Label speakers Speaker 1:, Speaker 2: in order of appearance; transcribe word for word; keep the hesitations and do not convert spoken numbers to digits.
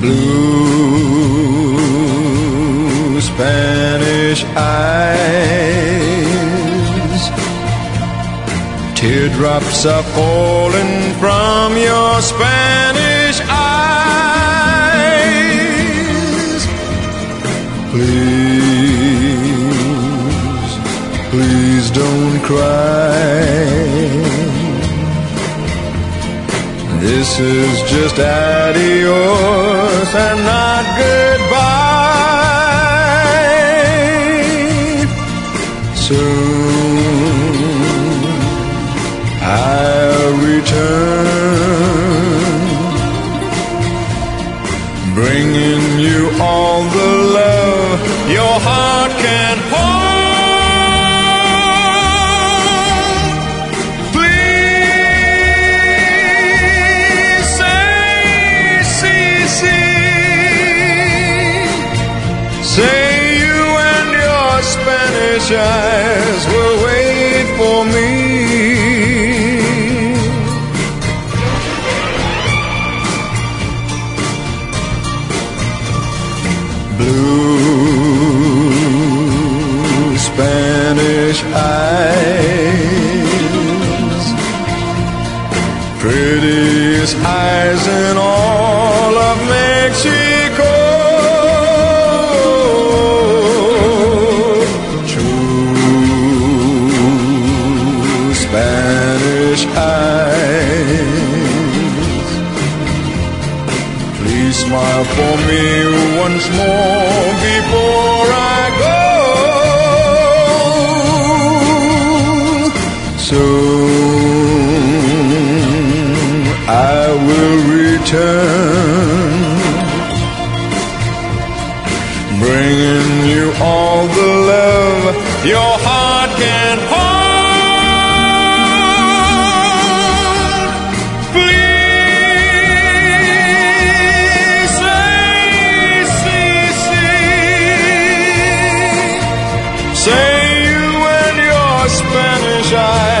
Speaker 1: blue Spanish eyes. Teardrops are falling from your Spanish eyes. Please, please don't cry. This is just adios and not goodbye. Soon I'll return, bringing you all the love your heart can hold. Say you and your Spanish eyes will wait for me. Blue Spanish eyes, prettiest eyes in all of Mexico. Spanish eyes, please smile for me once more before I go. Soon I will return, bringing you all the love your heart can hold. Say you and your Spanish eyes